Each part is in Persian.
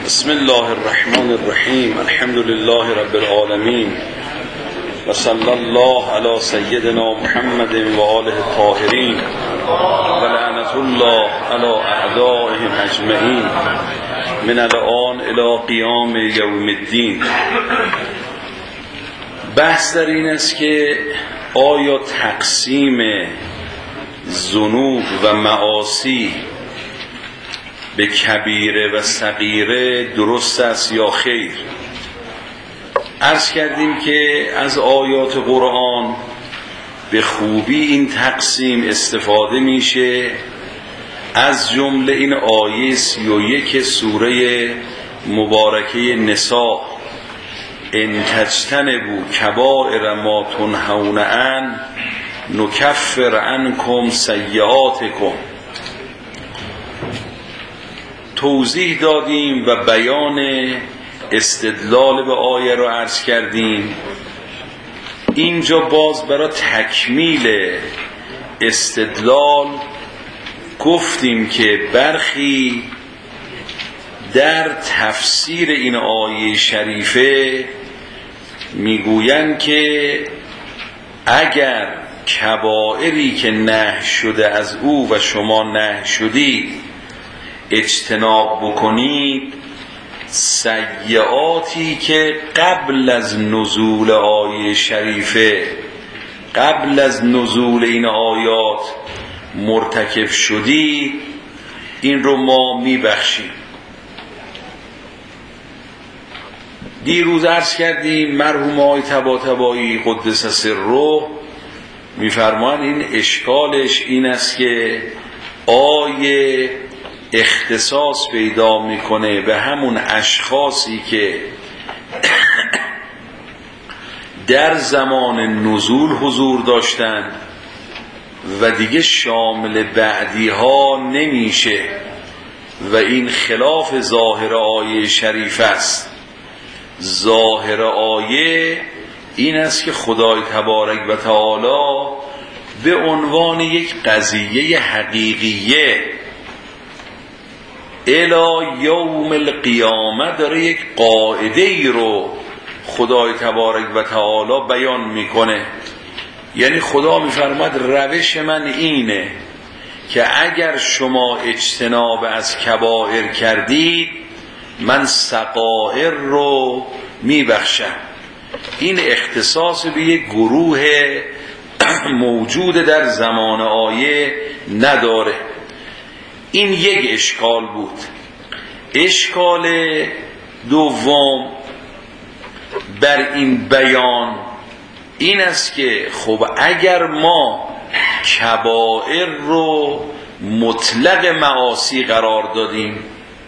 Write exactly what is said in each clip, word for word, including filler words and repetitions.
بسم الله الرحمن الرحیم. الحمد لله رب العالمین و صلی الله علی سیدنا محمد و آله الطاهرین و لعنت الله علی اعدائهم اجمعین من الان الی قیام یوم الدین. بحث در این است که آیا تقسیم ذنوب و معاصی به کبیره و صغیره درست است یا خیر. عرض کردیم که از آیات قرآن به خوبی این تقسیم استفاده میشه، از جمله این آیه سی و یک سوره مبارکه نساء: ان تجتنبوا کبائر ما تنهون عنه نکفر عنکم سیئاتکم. توضیح دادیم و بیان استدلال به آیه رو عرض کردیم. اینجا باز برای تکمیل استدلال گفتیم که برخی در تفسیر این آیه شریفه میگویند که اگر کبائری که نهی شده از او و شما نهی شدید اجتناب بکنید، سیئاتی که قبل از نزول آیه شریفه، قبل از نزول این آیات مرتکب شدید، این رو ما میبخشیم. دیروز عرض کردیم مرحوم آقای طباطبایی قدس سره میفرمان این اشکالش این است که آیه اختصاص پیدا میکنه به همون اشخاصی که در زمان نزول حضور داشتن و دیگه شامل بعدی ها نمیشه و این خلاف ظاهر آیه شریف است. ظاهر آیه این است که خدای تبارک و تعالی به عنوان یک قضیه حقیقیه الی یوم القیامه داره یک قاعده ای رو خدای تبارک و تعالی بیان میکنه. یعنی خدا میفرماد روش من اینه که اگر شما اجتناب از کبائر کردید من صغائر رو میبخشم. این اختصاص به یک گروه موجود در زمان آیه نداره. این یک اشکال بود. اشکال دوم بر این بیان این است که خب اگر ما کبائر رو مطلق معاصی قرار دادیم،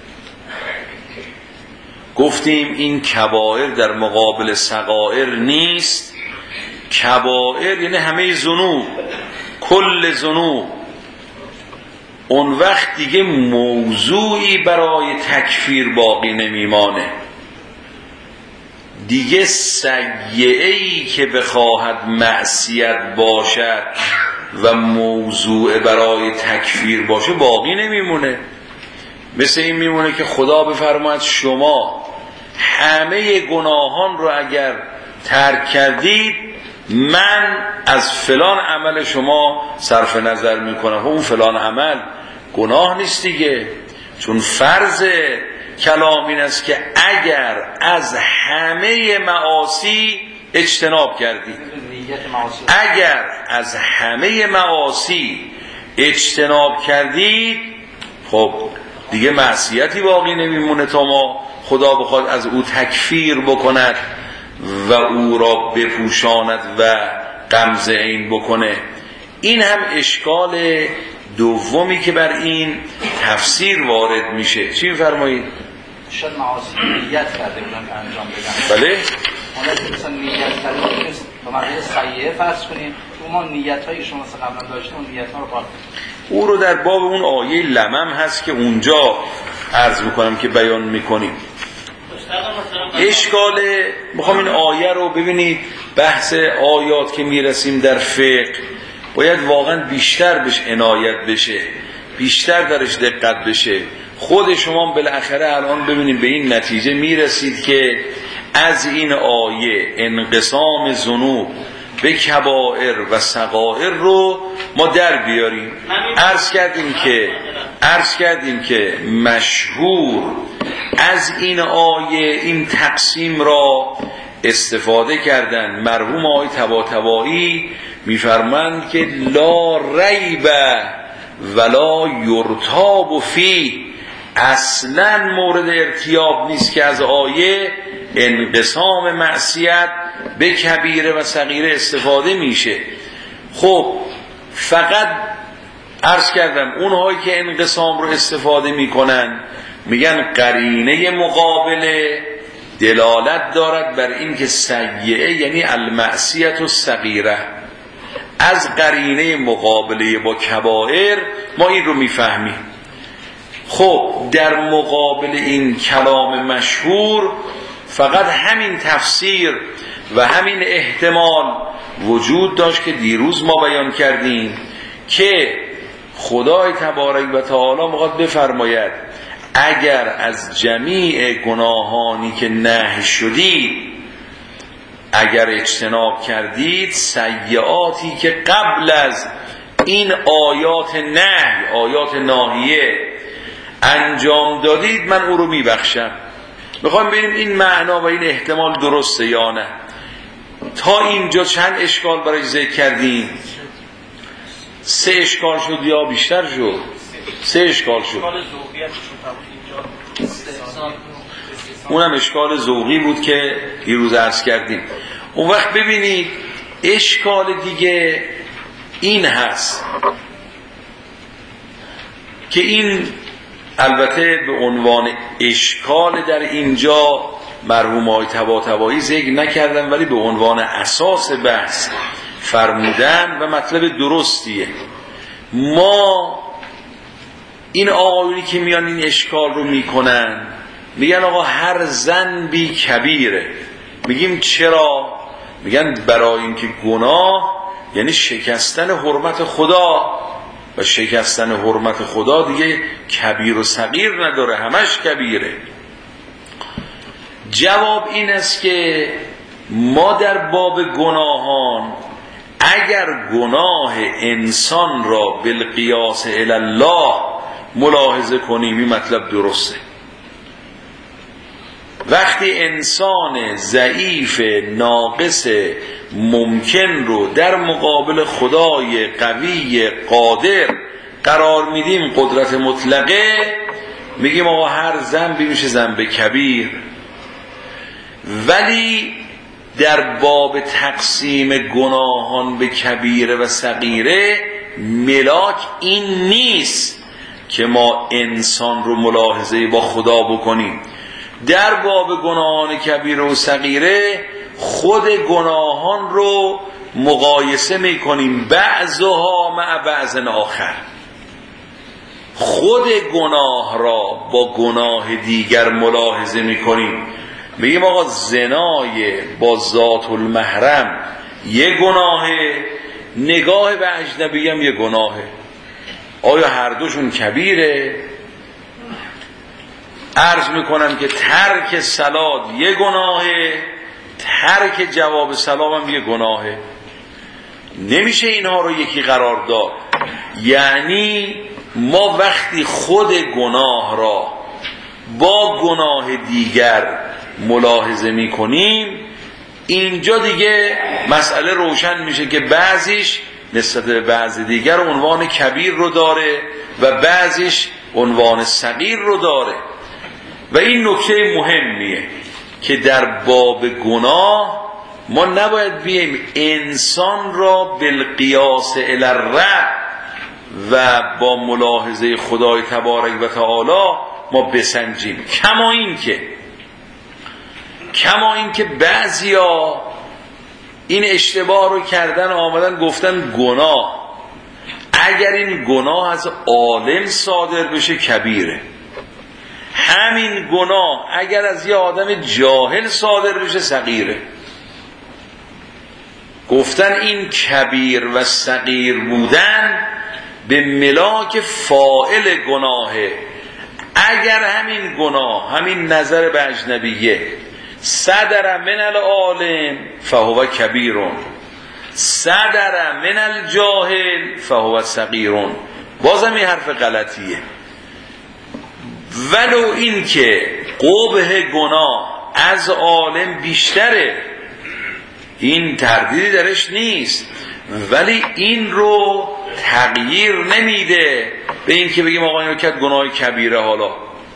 گفتیم این کبائر در مقابل صغائر نیست. کبائر یعنی همه ذنوب، کل ذنوب. اون وقت دیگه موضوعی برای تکفیر باقی نمیمانه. دیگه سیئه‌ای که بخواهد معصیت باشد و موضوع برای تکفیر باشه باقی نمیمونه. مثل این میمونه که خدا بفرماید شما همه گناهان رو اگر ترک کردید من از فلان عمل شما صرف نظر میکنم. اون فلان عمل گناه نیست دیگه، چون فرض کلام این است که اگر از همه معاصی اجتناب کردید، اگر از همه معاصی اجتناب کردید خب دیگه معصیتی باقی نمیمونه تا ما خدا بخواد از او تکفیر بکند و او را بپوشاند و غمزه این بکنه. این هم اشکال دومی که بر این تفسیر وارد میشه. چی میفرمایید؟ شاید معاصی نیت کرده بودن که انجام بدن. بله؟ حالا که مثلا نیت کرده نیست و مقیده سیئه فرض کنیم ما نیت هایی شما مثلا قبلا داشتیم اون نیت ها رو قاطع او رو در باب اون آیه لمم هست که اونجا عرض میکنم که بیان میکنیم. اشکال میخوام این آیه رو ببینید. بحث آیات که میرسیم در فقه باید واقعا بیشتر بهش عنایت بشه، بیشتر درش دقت بشه. خود شما بالاخره الان ببینید به این نتیجه میرسید که از این آیه انقسام ذنوب به کبائر و صغائر رو ما در بیاریم. عرض کردیم که عرض کردیم که مشهور از این آیه این تقسیم را استفاده کردن. مرحوم آقای طباطبایی میفرمند که لا ریب ولا یرتاب فی، اصلا مورد ارتیاب نیست که از آیه انقسام معصیت به کبیره و صغیره استفاده میشه. خب فقط عرض کردم اونهایی که انقسام رو استفاده میکنن میگن قرینه مقابله دلالت دارد بر این که سیئه یعنی المعصیت الصغیره. از قرینه مقابله با کبائر ما این رو میفهمیم. خب در مقابل این کلام مشهور فقط همین تفسیر و همین احتمال وجود داشت که دیروز ما بیان کردیم که خدای تبارک و تعالی میخواد بفرماید اگر از جمیع گناهانی که نهی شدید اگر اجتناب کردید، سیئاتی که قبل از این آیات نهی آیات ناهیه انجام دادید من او رو میبخشم. میخوایم ببینیم این معنا و این احتمال درسته یا نه. تا اینجا چند اشکال برای ذکر کردیم؟ سه اشکال شد یا بیشتر شد؟ سه اشکال شد. اونم اشکال ذوقی بود که دیروز عرض کردیم. اون وقت ببینید اشکال دیگه این هست که این البته به عنوان اشکال در اینجا مرحوم آقای طباطبایی ذکر نکردن ولی به عنوان اساس بحث فرمودن و مطلب درستیه. ما این آقایونی که میان این اشکال رو میکنن میگن آقا هر ذنبی کبیره. میگیم چرا؟ میگن برای اینکه گناه یعنی شکستن حرمت خدا و شکستن حرمت خدا دیگه کبیر و صغیر نداره، همش کبیره. جواب این است که ما در باب گناهان اگر گناه انسان را بالقیاس الی الله ملاحظه کنیم این مطلب درسته. وقتی انسان ضعیف ناقص ممکن رو در مقابل خدای قوی قادر قرار میدیم قدرت مطلقه، میگیم آقا هر ذنبی میشه ذنب کبیر. ولی در باب تقسیم گناهان به کبیره و صغیره ملاک این نیست که ما انسان رو ملاحظه با خدا بکنیم. در باب گناهان کبیره و صغیره خود گناهان رو مقایسه میکنیم بعضها مع بعض آخر. خود گناه را با گناه دیگر ملاحظه میکنیم. میگیم آقا زنای با ذات المحرم یه گناهه، نگاه به اجنبی هم یه گناهه. آیا هر دوشون کبیره؟ عرض میکنم که ترک صلات یه گناهه، ترک جواب سلام هم یه گناهه. نمیشه اینها رو یکی قرار داد. یعنی ما وقتی خود گناه را با گناه دیگر ملاحظه میکنیم اینجا دیگه مسئله روشن میشه که بعضیش نسبت به بعض دیگر عنوان کبیر رو داره و بعضیش عنوان صغیر رو داره. و این نکته مهمیه که در باب گناه ما نباید بیاییم انسان را بالقیاس الی الرب و با ملاحظه خدای تبارک و تعالی ما بسنجیم. کما این که کما این که بعضیا این اشتباه رو کردن، آمدن گفتن گناه اگر این گناه از عالم صادر بشه کبیره، همین گناه اگر از یه آدم جاهل صادر بشه صغیره. گفتن این کبیر و صغیر بودن به ملاک فاعل گناهه. اگر همین گناه، همین نظر به اجنبیه صدر من العالم فهو کبیرون، صدر من الجاهل فهو صغیرون، بازم این حرف غلطیه. ولو این که قبح گناه از عالم بیشتره، این تردیدی درش نیست، ولی این رو تغییر نمیده به این که بگیم آقا اینو کرد گناه کبیره. حالا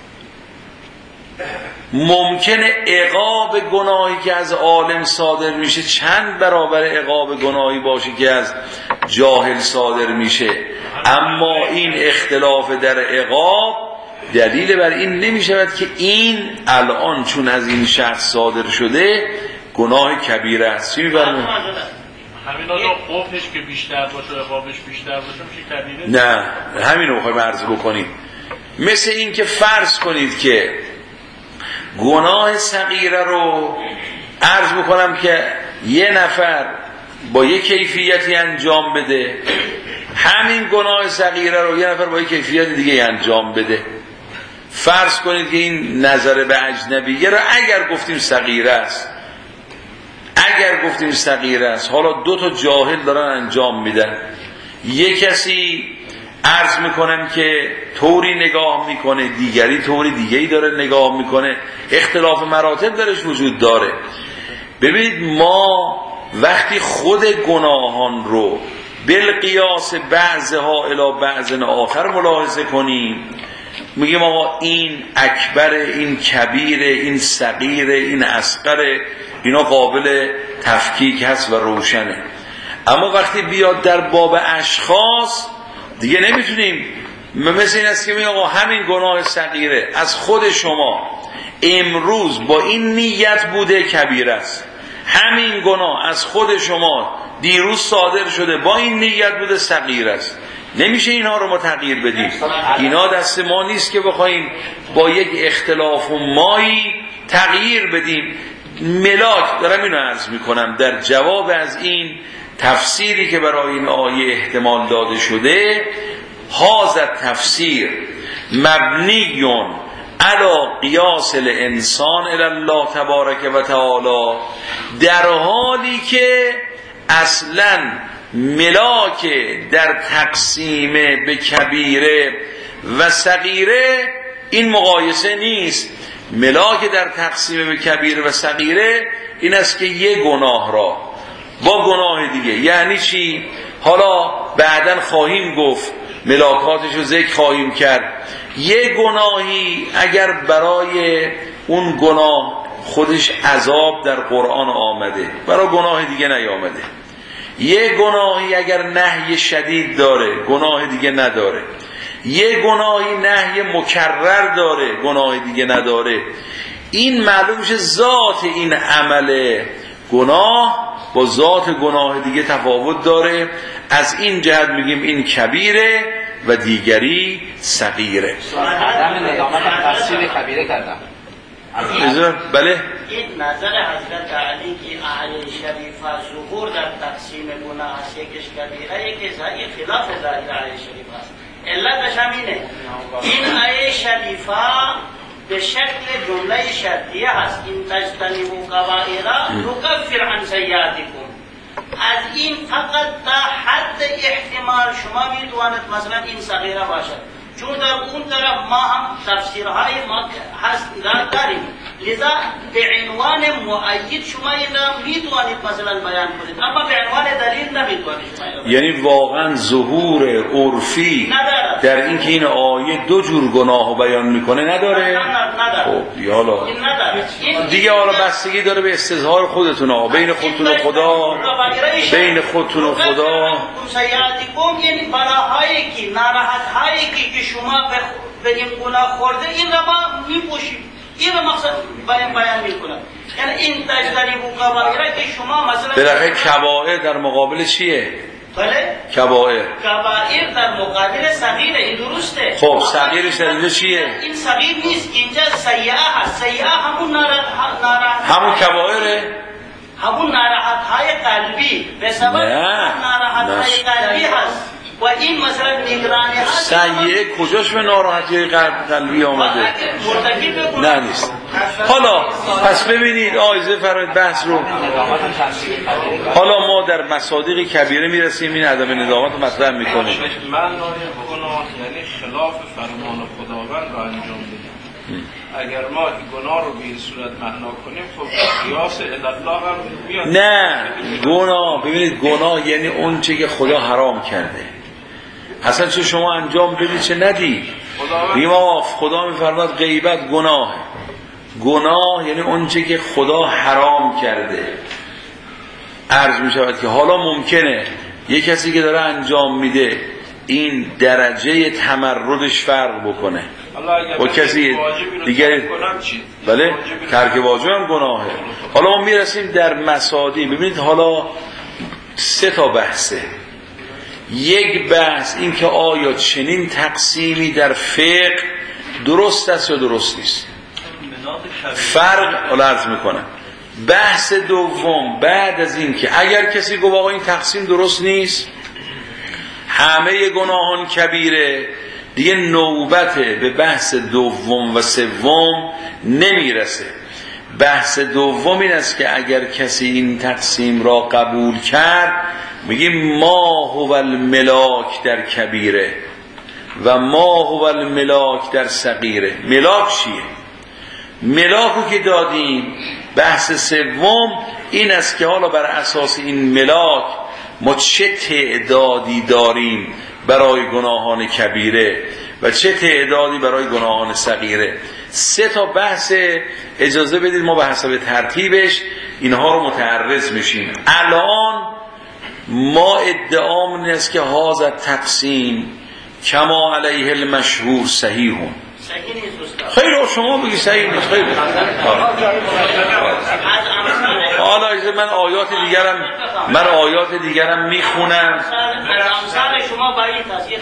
ممکنه عقاب گناهی که از عالم صادر میشه چند برابر عقاب گناهی باشه که از جاهل صادر میشه، اما این اختلاف در عقاب دلیل بر این نمیشود که این الان چون از این شخص صادر شده گناه کبیره است. چی می‌فرمایید؟ همین آقا قبحش که بیشتر باشه عقابش بیشتر باشه میشه کبیره؟ نه، همین رو می‌خوایم عرض بکنیم. مثل این که فرض کنید که گناه صغیره رو عرض بکنم که یه نفر با یه کیفیتی انجام بده، همین گناه صغیره رو یه نفر با یه کیفیت دیگه انجام بده. فرض کنید که این نظر به اجنبیه رو اگر گفتیم صغیره است، اگر گفتیم صغیره است، حالا دو تا جاهل دارن انجام میدن، یک کسی عرض میکنم که طوری نگاه میکنه، دیگری طوری دیگه‌ای داره نگاه میکنه، اختلاف مراتب درش وجود داره. ببینید ما وقتی خود گناهان رو بالقیاس بعضها الی بعض آخر ملاحظه کنیم، میگیم آقا این اکبره، این کبیره، این صغیره، این اصغره، اینا قابل تفکیک هست و روشنه. اما وقتی بیاد در باب اشخاص دیگه نمیتونیم. مثل این است که میگم آقا همین گناه صغیره از خود شما امروز با این نیت بوده کبیره است، همین گناه از خود شما دیروز صادر شده با این نیت بوده صغیره است. نمیشه اینها رو ما تغییر بدیم. اینا دست ما نیست که بخوایم با یک اختلاف و مایی تغییر بدیم. ملاک دارم اینو عرض میکنم در جواب از این تفسیری که برای این آیه احتمال داده شده، هذا تفسیر مبنیون علی قیاس الانسان الی الله تبارک و تعالی، در حالی که اصلا ملاک در تقسیم به کبیره و صغیره این مقایسه نیست. ملاک در تقسیم به کبیره و صغیره این است که یک گناه را با گناه دیگه، یعنی چی؟ حالا بعداً خواهیم گفت، ملاکاتش رو ذکر خواهیم کرد. یک گناهی اگر برای اون گناه خودش عذاب در قرآن آمده، برای گناه دیگه نیامده. یک گناهی اگر نهی شدید داره، گناه دیگه نداره. یک گناهی نهی مکرر داره، گناه دیگه نداره. این معلوم میشه ذات این عمل گناه با ذات گناه دیگه تفاوت داره. از این جهت میگیم این کبیره و دیگری صغیره. عدم ندامت تفسیر کبیره کردم. بله. این نظر حضرت علی که اهل شریفه ظهور در تقسیم گناه است، یکیش کبیره یکیش خلاف ظاهر اهل شریفه است. علتش همینه. این اهل شریفه به شکل جمله شرطیه هست، این تجتنبوا کبائر نکفر عن سیئاتکم. از این فقط تا حد احتمال شما میتواند مثلا این صغیره باشد، چون در اون طرف ما هم تفسیرهای ما هست داریم، لذا به عنوان مؤید شما اینا میتوانید مثلا بیان کنید، اما به عنوان دلیل نمیتوانید شما. یعنی واقعا ظهور عرفی در این که این آیه دو جور گناهو بیان میکنه نداره؟ نه نداره. خب دیگه حالا این نداره. دیگه حالا بستگی داره به استظهار خودتون ها، بین خودتون و خدا، بین خودتون و خدا. سیئاتکم یعنی بلاهایی که ناراحت‌هایی که شما به این گناه خورده این را ما میپوشیم. این را مقصد بیان بیان میکنم، یعنی این تجتنبوا کبائر که شما مثلا بالاخره کبائر در مقابل چیه؟ بله کبائر کبائر در مقابل صغیره، این درسته. خب صغیرش در اینجا چیه؟ این صغیر نیست، اینجا سیئه هست. سیئه همون ناراحت همون کبائره؟ همون ناراحت های قلبی به سبب ناراحت های قلبی هست. و این مثلا نگرانی هست سیئه کجاش به ناراحتی قلبی آمده؟ نه نیست. حالا پس ببینید آیزه فرمایید بحث رو. حالا ما در مصادیق کبیره میرسیم، این عدم ندامت رو مطرح میکنیم. معنای گناه یعنی خلاف فرمان خداوند را انجام بدیم. اگر ما گناه رو به این صورت معنا کنیم خب قیاس الله هم میاد. نه گناه، ببینید گناه یعنی اون چه که خدا حرام کرده، اصلا چه شما انجام بدید چه ندید. ما خدا میفرماد غیبت گناه، گناه یعنی اون چه که خدا حرام کرده. عرض می شود که حالا ممکنه یک کسی که داره انجام میده این درجه تمردش فرق بکنه با کسی دیگری. بله ترک واجب هم گناهه. حالا ما میرسیم در مصادیق. ببینید حالا سه تا بحثه. یک بحث این که آیا چنین تقسیمی در فقه درست است یا درست نیست، فرق حالا عرض میکنم. بحث دوم بعد از این که اگر کسی گفت آقا این تقسیم درست نیست، همه گناهان کبیره، دیگه نوبت به بحث دوم و سوم نمیرسه. بحث دوم این است که اگر کسی این تقسیم را قبول کرد، میگیم ما هو الملاک در کبیره و ما هو الملاک در صغیره. ملاک چیه؟ ملاکو که دادیم. بحث سوم این است که حالا بر اساس این ملاک ما چه تعدادی داریم برای گناهان کبیره و چه تعدادی برای گناهان صغیره. سه تا بحث، اجازه بدید ما به حسب ترتیبش اینها رو متعرض میشیم. الان ما ادعامون است که هذا تقسیم کما علیه المشهور صحیحون. خیلی شما بگی صحیح نیست. خیلی حالا من آیات دیگرم من آیات دیگرم میخونم. امثال شما باید تصحیح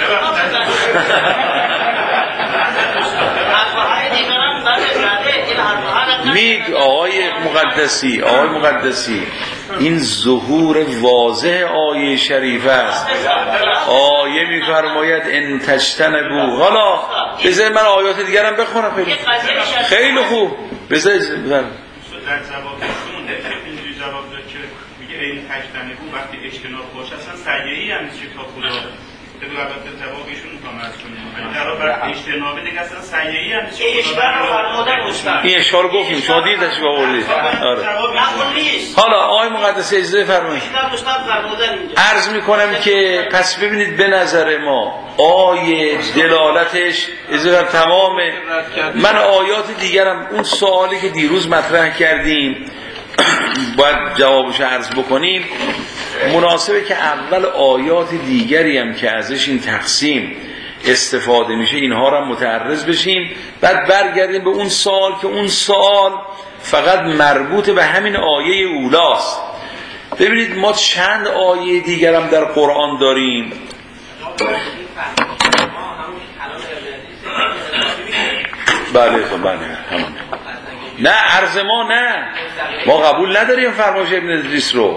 مید آقای مقدسی آقای مقدسی این ظهور واضح آیه شریف است. آیه میفرماید ان تجتنبوا. حالا بذار من آیات دیگرم بخونم. خیلی خیلی خوب. بذار در جوابشون اینجوری جواب داد که میگه این تجتنبوا وقتی اجتناب باشه اصلا سعیه‌ای هم نیست که تا خدا بگو البته جوابشون میخوام عرض کنیم در بر اجتناب دیگه اصلا سعیه‌ای هم نیست که خدا. این اشکال گفتیم شما دیدش با آوردید. آره. حالا آقای مقدسی اجازه فرمایید. عرض میکنم که پس ببینید به نظر ما آیه دلالتش اجازه تمام. من آیات دیگرم اون سوالی که دیروز مطرح کردیم باید جوابش عرض بکنیم. مناسبه که اول آیات دیگری هم که ازش این تقسیم استفاده میشه اینها را متعرض بشیم، بعد برگردیم به اون سوال که اون سوال فقط مربوط به همین آیه اولاست. ببینید ما چند آیه دیگرم در قرآن داریم. بله بله همون. نه عرض ما نه ما قبول نداریم فرمایش ابن ادریس رو.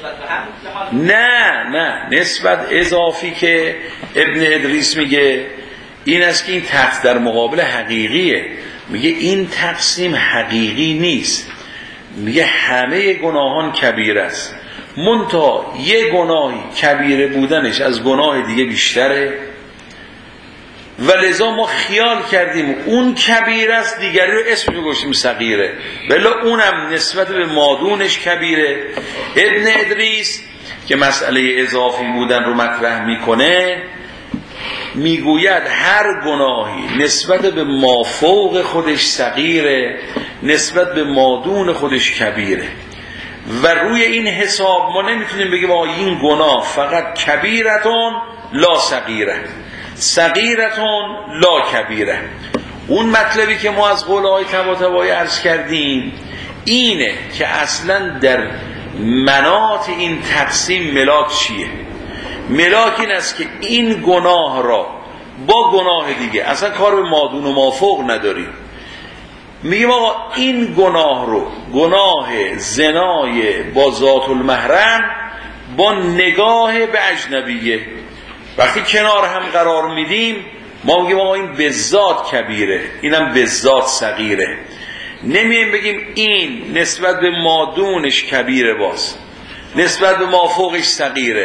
نه نه نسبت اضافی که ابن ادریس میگه این است که این تقسیم در مقابل حقیقیه. میگه این تقسیم حقیقی نیست. میگه همه گناهان کبیره است، منتها یه گناهی کبیره بودنش از گناه دیگه بیشتره و لذا ما خیال کردیم اون کبیره است، دیگری رو اسمش گذاشتیم صغیره، ولی اونم نسبت به مادونش کبیره. ابن ادریس که مسئله اضافی بودن رو مطرح میکنه میگوید هر گناهی نسبت به مافوق خودش صغیره، نسبت به مادون خودش کبیره و روی این حساب ما نمیتونیم بگیم آقا این گناه فقط کبیرتون لا صغیره، صغیرتون لا کبیره. اون مطلبی که ما از قول آقای طباطبایی عرض کردیم اینه که اصلا در مناط این تقسیم ملاک چیه؟ ملاک این است که این گناه را با گناه دیگه اصلا کار به مادون و مافوق نداریم. میگیم آقا این گناه رو، گناه زنای با ذات المحرم با نگاه به اجنبیه، وقتی کنار هم قرار میدیم ما میگیم آقا این بذات کبیره، اینم بذات صغیره. نمیم بگیم این نسبت به مادونش کبیره، باز نسبت به مافوقش صغیره.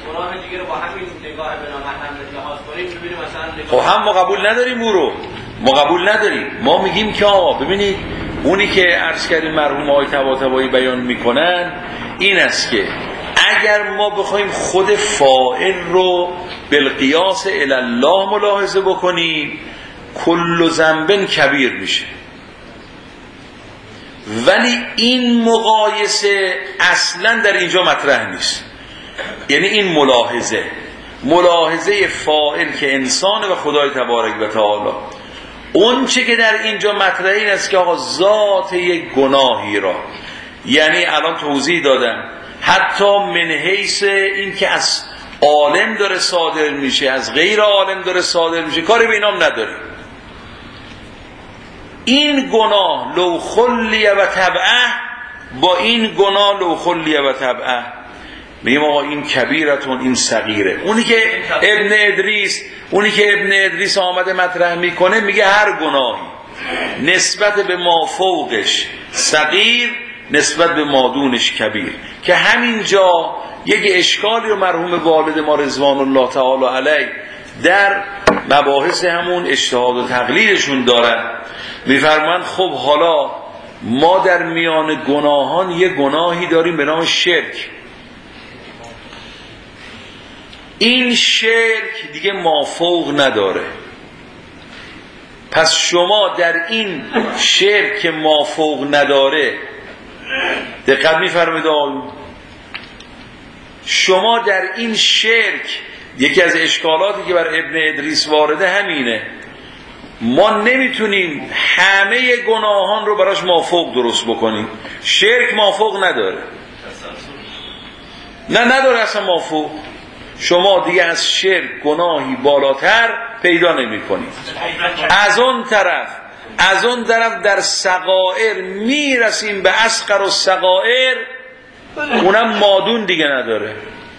خب هم ما قبول نداریم او رو، ما قبول نداریم. ما میگیم که آقا ببینید اونی که عرض کردیم مرحوم آقای طباطبایی بیان میکنن این است که اگر ما بخوایم خود فاعل رو بالقیاس الی الله ملاحظه بکنیم کل ذنب کبیر میشه، ولی این مقایسه اصلا در اینجا مطرح نیست. یعنی این ملاحظه ملاحظه فاعل که انسان و خدای تبارک و تعالی، اون چه که در اینجا مطرح این است که آقا ذات یک گناهی را، یعنی الان توضیح دادم حتی من حیث این که از عالم داره صادر میشه از غیر عالم داره صادر میشه کاری به اینام نداره. این گناه لو خلیه و تبعه با این گناه لو خلیه و تبعه میگیم آقا این کبیرتون این صغیره. اونی که ابن ادریس اونی که ابن ادریس آمده مطرح میکنه میگه هر گناهی نسبت به ما فوقش صغیر نسبت به مادونش کبیر، که همینجا یک اشکالی رو مرحوم والد ما رضوان الله تعالی علیه در مباحث همون اجتهاد و تقلیدشون دارن. میفرمایند خب حالا ما در میان گناهان یه گناهی داریم به نام شرک، این شرک دیگه مافوق نداره، پس شما در این شرک مافوق نداره دقت میفرمایید آقایون، شما در این شرک یکی از اشکالاتی که بر ابن ادریس وارده همینه، ما نمیتونیم همه گناهان رو براش مافوق درست بکنیم. شرک مافوق نداره، نه نداره اصلا مافوق. شما دیگه از شرک گناهی بالاتر پیدا نمی کنید. از اون طرف از اون طرف در صغائر میرسیم به اصغر و صغائر، اونم مادون دیگه نداره.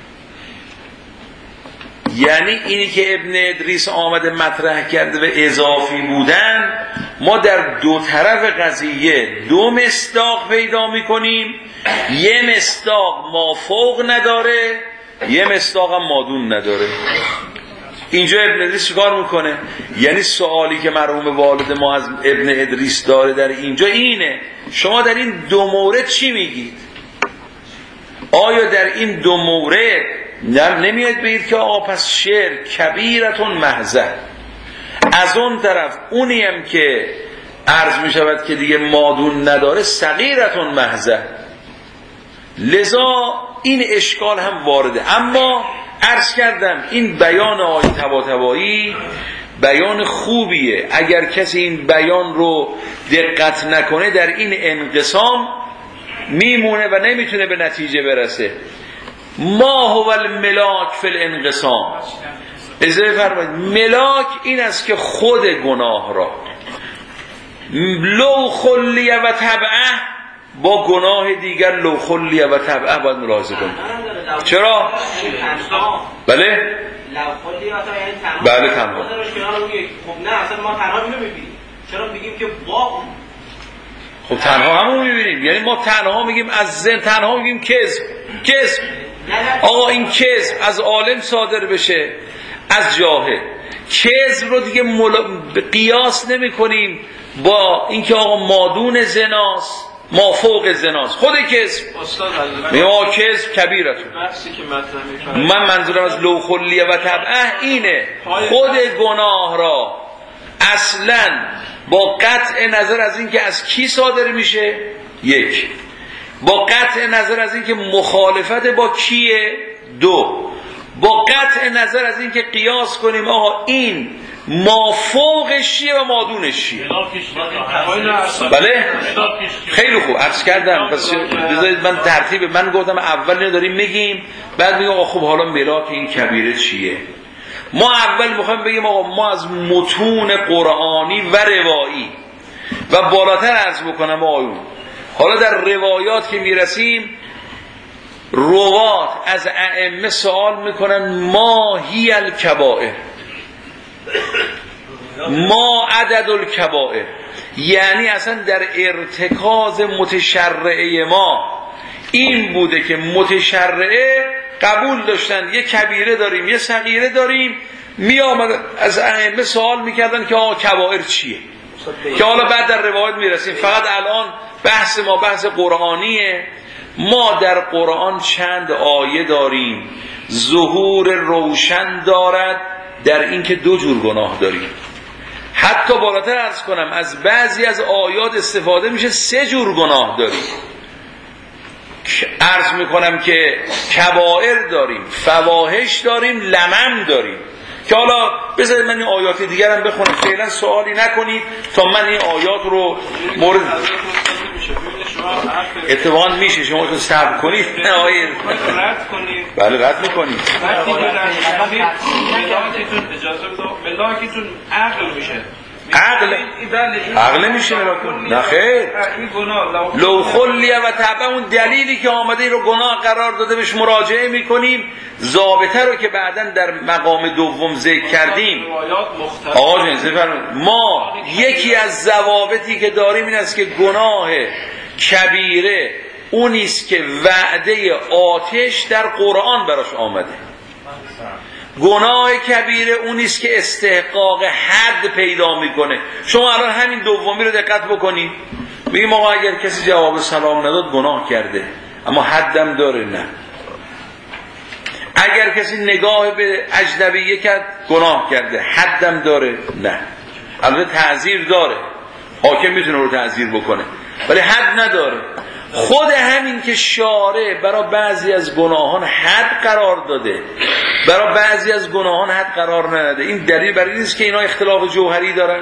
یعنی اینی که ابن ادریس آمده مطرح کرده به اضافی بودن، ما در دو طرف قضیه دو مصداق پیدا میکنیم، یه مصداق مافوق نداره یه مصداق هم مادون نداره. اینجا ابن ادریس چیکار میکنه؟ یعنی سوالی که مرحوم والد ما از ابن ادریس داره در اینجا اینه شما در این دو مورد چی میگید؟ آیا در این دو مورد نمیاد بگید که آقا پس شرک کبیرتون محضه، از اون طرف اونی هم که عرض میشود که دیگه مادون نداره صغیرتون محضه؟ لذا این اشکال هم وارده. اما عرض کردم این بیان آقای طباطبایی بیان خوبیه، اگر کسی این بیان رو دقت نکنه در این انقسام میمونه و نمیتونه به نتیجه برسه. ما هو الملاک فی الانقسام، اجازه فرمایید ملاک این است که خود گناه را لو خلیه و تبعه با گناه دیگر لو خلیه و تبعه باید ملاحظه کنید. چرا؟ بله؟ بله تنها. خب نه اصلا ما تنها اینو میبینیم، چرا میگیم که با خب تنها همون میبینیم، یعنی ما تنها میگیم از زن، تنها میگیم کذب کذب آقا این کذب از عالم صادر بشه از جاهل، کذب رو دیگه مل... قیاس نمی کنیم با اینکه آقا مادون زناست ما فوق زناست، خود کذب ما کذب کبیرتون. من منظورم از لو خلیه و تبعه اینه خود گناه را اصلا با قطع نظر از اینکه از کی صادر میشه، یک، با قطع نظر از اینکه مخالفت با کیه، دو، با قطع نظر از اینکه قیاس کنیم آقا این مافوقش چیه و مادونش چیه. بله خیلی خوب عرض کردم. پس بذارید من ترتیب من گفتم اول اینو داریم میگیم بعد میگم آقا خب حالا ملاک این کبیره چیه. ما اول میخوایم بگیم آقا ما از متون قرآنی و روایی و بالاتر عرض بکنم آقایون، حالا در روایات که میرسیم روات از ائمه سوال میکنن ما هی الکبائر، ما عدد الکبائر، یعنی اصلا در ارتکاز متشرعه ما این بوده که متشرعه قبول داشتن یه کبیره داریم یه صغیره داریم، می آمد از ائمه سوال میکردن که آقا کبائر چیه، که حالا بعد در روایت میرسیم. فقط الان بحث ما بحث قرآنیه. ما در قرآن چند آیه داریم ظهور روشن دارد در اینکه دو جور گناه داریم. حتی بالاتر عرض کنم از بعضی از آیات استفاده میشه سه جور گناه داریم. عرض میکنم که کبائر داریم، فواحش داریم، لمم داریم، که حالا بذارید من این آیات دیگر هم بخونم، فعلا سوالی نکنید تا من این آیات رو مورد اتفاقا میشه شما تو صبر کنید نه آیه رد کنید. بله رد میکنید. ملاکتون عقل میشه. عقل عقل میشه نه خیر. لو خلیه و طبعا اون دلیلی که آمده این رو گناه قرار داده بهش مراجعه میکنیم. ضابطه رو که بعداً در مقام دوم ذکر کردیم آقا جان ما یکی از ضوابطی که داریم این است که گناه کبیره اونیست که وعده آتش در قرآن براش آمده. گناه کبیره اونیست که استحقاق حد پیدا میکنه. شما الان همین دومی رو دقت بکنید، بگیم آقا اگر کسی جواب سلام نداد گناه کرده اما حدم داره، نه. اگر کسی نگاه به اجنبیه کرد گناه کرده حدم داره، نه. البته تعزیر داره، حاکم میتونه رو تعزیر بکنه ولی حد نداره. خود همین که شارع برای بعضی از گناهان حد قرار داده برای بعضی از گناهان حد قرار نداده، این دلیل برای این است که اینا اختلاف جوهری دارن.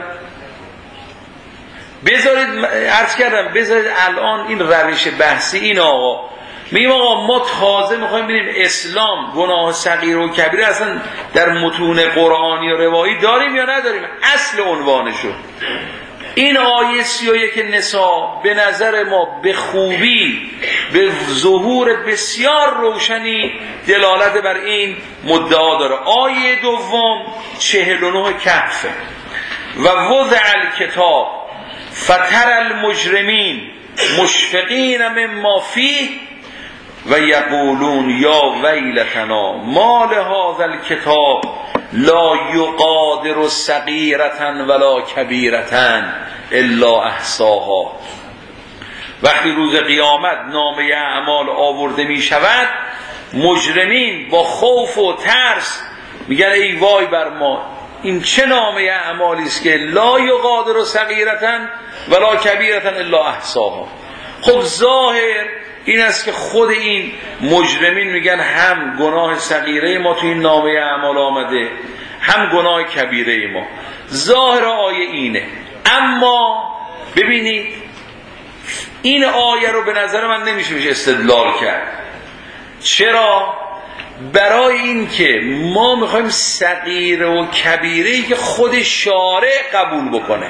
بذارید عرض کردم بذارید الان این روش بحثی این آقا میگیم آقا ما تازه میخوایم ببینیم اسلام گناه صغیر و کبیره اصلا در متون قرآنی و روایی داریم یا نداریم، اصل عنوانشو. این آیه سی و یک نساء به نظر ما به خوبی به ظهور بسیار روشنی دلالت بر این مدعا داره. آیه دوم چهل و نه کهفه و وضع الکتاب فتر المجرمین مشفقین مما فیه و یقولون یا ویلتنا ما لهذا الکتاب لا یقادر صغیرة ولا کبیرة الا احصاها. وقتی روز قیامت نامه اعمال آورده می شود، مجرمین با خوف و ترس میگن ای وای بر ما، این چه نامه اعمالی است که لا یقادر صغیرة ولا کبیرة الا احصاها. خب ظاهر این است که خود این مجرمین میگن هم گناه صغیره ما تو این نامه اعمال آمده هم گناه کبیره ما. ظاهر آیه اینه. اما ببینید این آیه رو به نظر من نمیشه میشه استدلال کرد. چرا؟ برای این که ما میخوایم صغیره و کبیره‌ای که خود شارع قبول بکنه.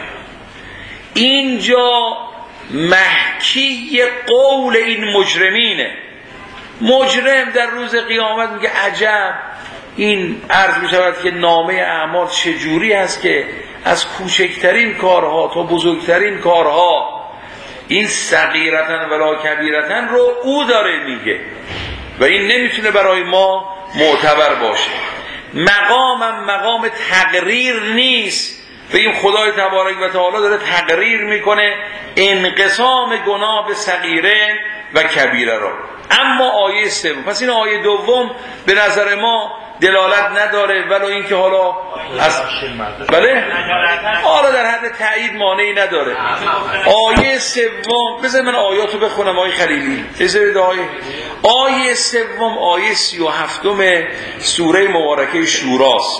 اینجا محکی قول این مجرمینه. مجرم در روز قیامت میگه عجب، این عرض میشود که نامه اعمال چجوری هست که از کوچکترین کارها تا بزرگترین کارها این صغیرتن ولا کبیرتن رو او داره میگه و این نمیتونه برای ما معتبر باشه. مقامم مقام تقریر نیست. و این خدای تبارک و تعالی داره تقریر میکنه انقسام گناه به صغیره و کبیره را. اما آیه سوم، پس این آیه دوم به نظر ما دلالت نداره، ولو اینکه حالا از بله حالا در حد تایید مانعی نداره. آیه سوم، بذار من آیاتو بخونم آیه خلیلی. بذارید آیه آیه سوم آیه سی و هفتم سوره مبارکه شوراست.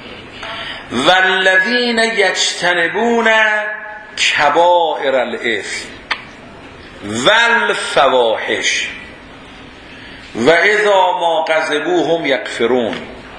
والذین یجتنبون کبائر الاثم والفواحش و اذا ما غضبوا هم یغفرون.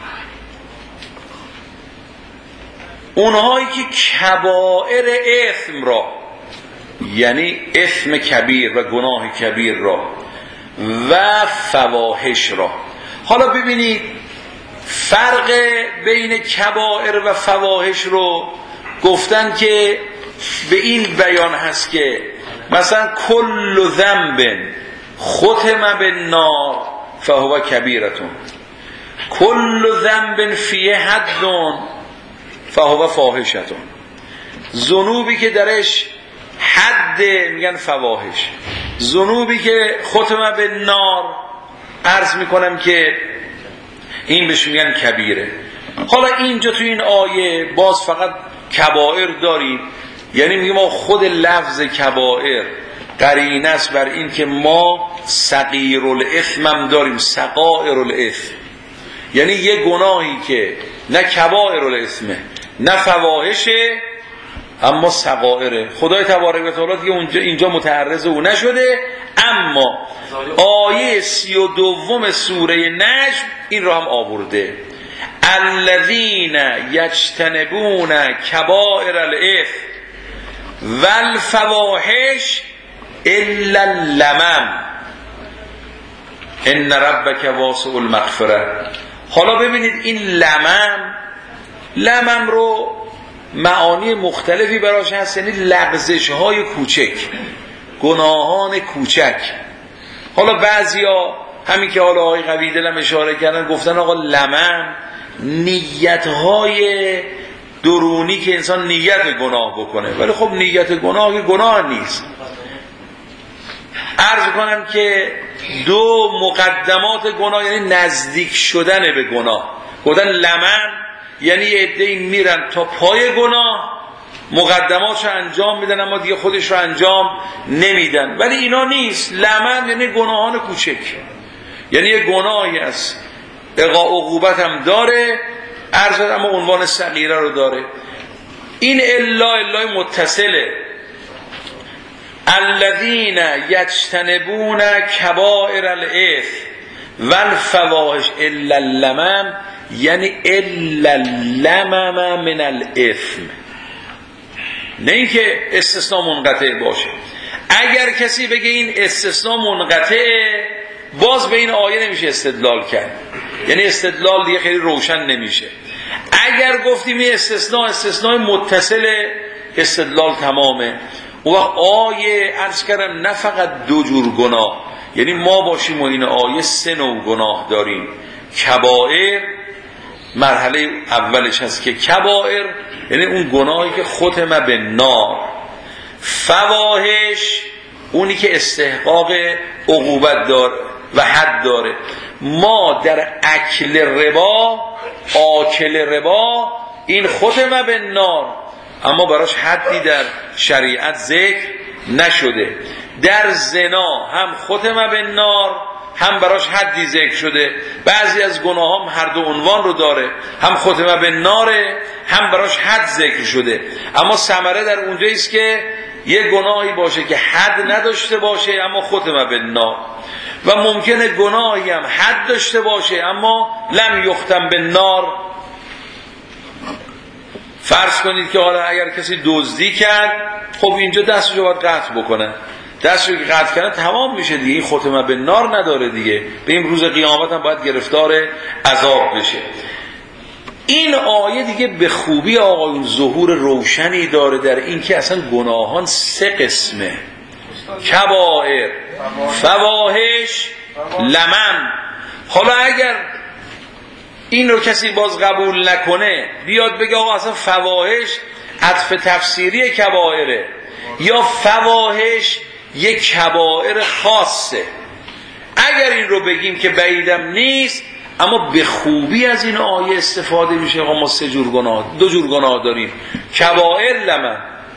اونهایی که کبائر اثم را، یعنی اثم کبیر و گناه کبیر را، و فواحش را. حالا ببینید فرق بین کبائر و فواحش رو گفتن که به این بیان هست که مثلا کل ذنب ختم بالنار فهو کبیرتون، کل ذنب فیه حد فهو فاحشتون. ذنوبی که درش حد میگن فواحش، ذنوبی که ختم بالنار عرض میکنم که این بهش میگن کبیره. حالا اینجا تو این آیه باز فقط کبائر داریم، یعنی میگه ما خود لفظ کبائر قرینه است بر این که ما صغیر الاثم هم داریم، صغائر الاثم، یعنی یه گناهی که نه کبائر الاثمه نه فواحشه اما صغائره. خدای تبارک و تعالی دیگه اونجا اینجا متعرض او نشده، اما آیه سی و دوم سوره نجم این را هم آورده، الذین یجتنبون کبائر الاثم والفواحش الا اللمم ان ربک واسع المغفره. حالا ببینید این لمم، لمم رو معانی مختلفی براش هست، یعنی لغزش های کوچک، گناهان کوچک. حالا بعضیا همین که حالا آقای قوی دلم اشاره کردن گفتن آقا لمم نیت های درونی که انسان نیت گناه بکنه، ولی خب نیت گناه که گناه نیست. عرض کنم که دو مقدمات گناه یعنی نزدیک شدن به گناه، گفتن لمم یعنی عده‌ای میرن تا پای گناه مقدماتشو انجام میدن اما دیگه خودش رو انجام نمیدن، ولی اینا نیست. لمم یعنی گناهان کوچک، یعنی یه گناهی است اقا عقوبت هم داره عرض اما عنوان صغیره رو داره. این الا الا متصله، الذین یجتنبون کبائر الاثم والفواحش الا اللمم، یعنی الا اللمم من الاثم، نه اینکه استثناء منقطع باشه. اگر کسی بگه این استثناء منقطعه باز به این آیه نمیشه استدلال کرد، یعنی استدلال دیگه خیلی روشن نمیشه. اگر گفتیم این استثناء استثناء متصله استدلال تمامه. و آیه عرض کردم نه فقط دو جور گناه، یعنی ما باشیم و این آیه سه نوع گناه داریم. کبائر مرحله اولش هست که کبائر یعنی اون گناهی که ختم به نار، فواحش اونی که استحقاق عقوبت داره و حد داره. ما در اکل ربا، آکل ربا این ختم به نار اما براش حدی در شریعت ذکر نشده. در زنا هم ختم به نار هم براش حدی ذکر شده. بعضی از گناه هم هر دو عنوان رو داره، هم ختم به ناره هم براش حد ذکر شده، اما ثمره در اونجایی است که یه گناهی باشه که حد نداشته باشه اما ختم به نار، و ممکنه گناهی هم حد داشته باشه اما لم یختم به نار. فرض کنید که حالا اگر کسی دزدی کرد، خب اینجا دستشو باید قطع بکنه، دستشو که قطع کنه تمام میشه دیگه، این ختمه به نار نداره دیگه، به این روز قیامت هم باید گرفتار عذاب بشه. این آیه دیگه به خوبی آقایون ظهور روشنی داره در این که اصلا گناهان سه قسمه: کبائر، فواحش، لمم. حالا اگر این رو کسی باز قبول نکنه بیاد بگه آقا اصلا فواحش عطف تفسیری کبائره یا فواحش یک کبائر خاصه، اگر این رو بگیم که بعیدم نیست، اما به خوبی از این آیه استفاده میشه. آقا ما سه جور گناه، دو جور گناه داریم: کبائر، لمم.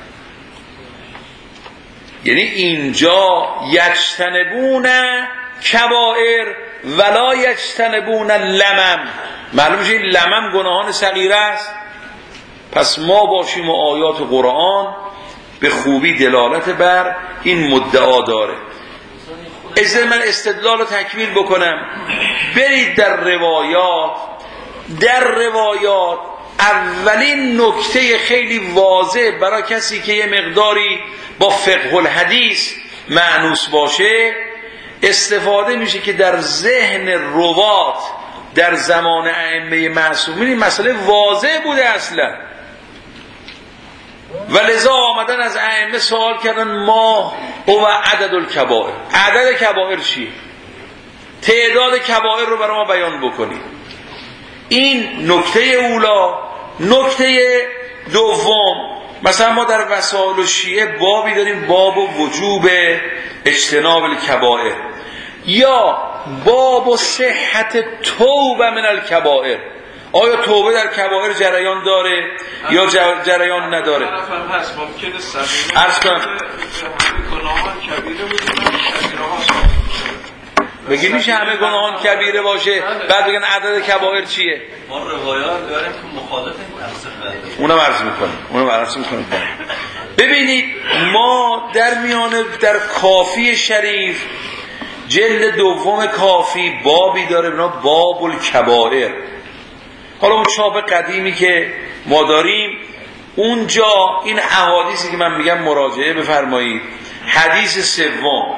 یعنی اینجا یجتنبون کبائر ولا یجتنبون لمم، معلوم میشه این لمم گناهان صغیره است. پس ما باشیم و آیات قرآن به خوبی دلالت بر این مدعا داره. اجازه من استدلال رو تکمیل بکنم. برید در روایات، در روایات اولین نکته خیلی واضح برای کسی که یه مقداری با فقه الحدیث معنوس باشه استفاده میشه که در ذهن روات در زمان ائمه معصومین این مسئله واضح بوده اصلا، و لذا آمدن از ائمه سوال کردن ما هو عدد الکبائر، عدد کبائر چیه؟ تعداد کبائر رو برای ما بیان بکنید. این نکته اولا. نکته دوم، مثلا ما در وسائل الشیعه بابی داریم، باب وجوب اجتناب الکبائر یا باب صحت توبه من الکبائر. آیا توبه در کبائر جریان داره یا جریان نداره؟ هست ممکنه سبیل عرض کنم گناهان کبیره بودن، بگی میشه همه گناهان کبیره باشه بعد بگن عدد کبائر چیه؟ ما روایات داریم که مخالف این اونم عرض میکنم اونم عرض میکنم ببینید ما در میانه در کافی شریف جلد دوم کافی بابی داره به نام باب الکبائر. حالا اون چاپ قدیمی که ما داریم اونجا این احادیثی که من میگم مراجعه بفرمایید. حدیث سوم،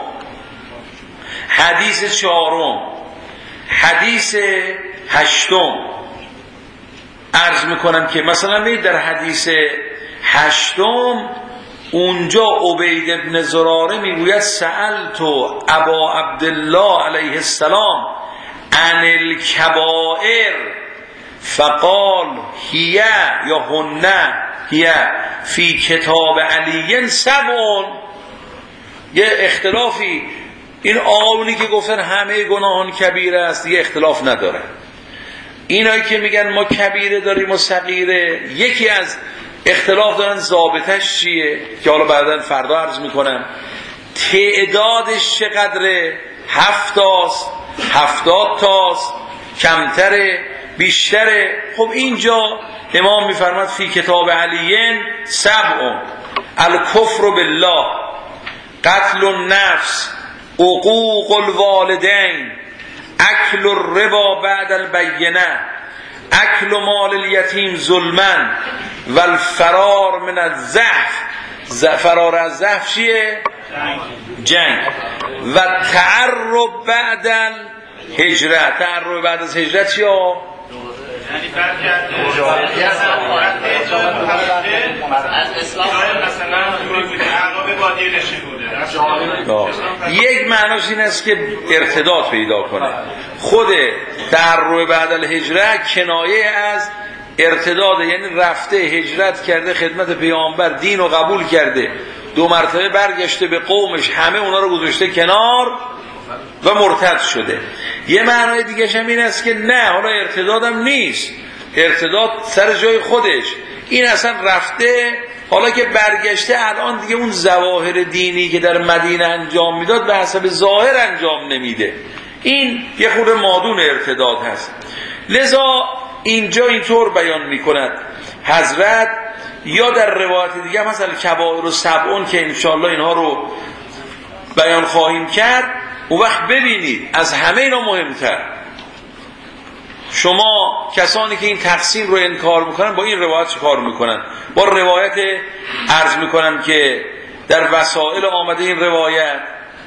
حدیث چهارم، حدیث هشتم. عرض میکنم که مثلا ببینید در حدیث هشتم اونجا عبید ابن زراره میگوید سألت ابا عبدالله علیه السلام عن الکبائر فقال هی یا هن هی فی کتاب علی سبعون. یه اختلافی این آقایونی که گفتن همه گناهان کبیره است یه اختلاف نداره. اینایی که میگن ما کبیره داریم و صغیره یکی از اختلاف دارن ضابطش چیه که حالا بعداً فردا عرض میکنم. تعدادش چقدره؟ هفتاست، هفتاد تاست، کمتره، بیشتره؟ خب اینجا امام میفرماد فی کتاب علیین سبعون: الکفر بالله، قتل النفس، عقوق الوالدین، اکل الربا بعد البینه، اکل مال الیتیم ظلما و الفرار من الزحف. فرار از زحف چیه؟ جنگ. و تعرب بعد الهجرت. تعرب بعد از هجرت چیه؟ یعنی بعد کرده از اسلام مثلا عقاب بادیه نشین بوده. یک معناش این است که ارتداد پیدا کنه. خود تعرب بعد الهجرت کنایه از ارتداد، یعنی رفته هجرت کرده خدمت پیامبر، دین رو قبول کرده، دو مرتبه برگشته به قومش، همه اونا رو گذاشته کنار و مرتد شده. یه معنای دیگه هم این است که نه، حالا ارتدادم نیست، ارتداد سر جای خودش، این اصلا رفته، حالا که برگشته الان دیگه اون ظواهر دینی که در مدینه انجام میداد به حسب ظاهر انجام نمیده. این یه خورده مادون ارتداد هست. لذا اینجا اینطور بیان میکند حضرت. یا در روایت دیگه مثلا کبائر و سبعون که انشاءالله اینها رو بیان خواهیم کرد. اون وقت ببینید از همه اینا مهمتر شما کسانی که این تقسیم رو انکار میکنن با این روایت چه کار میکنن؟ با روایت عرض میکنم که در وسائل آمده این روایت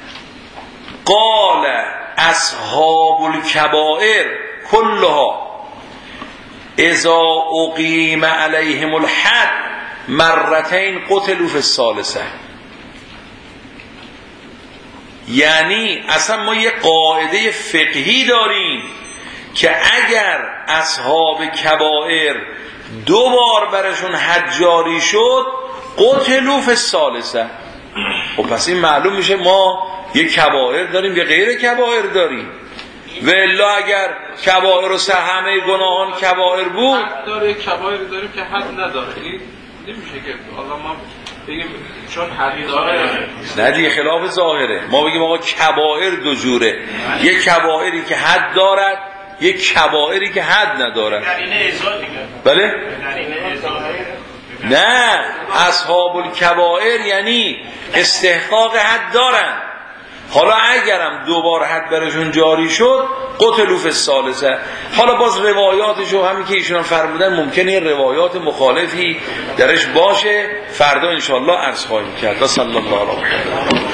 قال اصحاب الکبائر کلها اذا اقیم علیهم الحد مرتين قتلوا في الثالثه. یعنی اصلا ما یه قاعده فقهی داریم که اگر اصحاب کبائر دو بار برشون حد جاری شد قتلوا فی الثالثه. خب پس این معلوم میشه ما یه کبائر داریم یه غیر کبائر داریم. و الا اگر کبائر و سه همه گناهان کبائر بود داره کبائر داریم که حد نداره. این نمیشه که حالا ما بگیم چون حد داره نه دیگه، خلاف ظاهره. ما بگیم آقا کبائر دو جوره، یک کبائری که حد دارد، یک کبائری که حد ندارد. در این ازا دیگه. بله؟ در این ازا. نه، اصحاب الکبائر یعنی استحقاق حد دارن. حالا اگرم دوبار حد برشون جاری شد قتلوا فی الثالثه. حالا باز روایاتشو همین که ایشون فرمودن ممکنه روایات مخالفی درش باشه، فردا انشاءالله عرض خواهیم کرد. صلی الله علیه و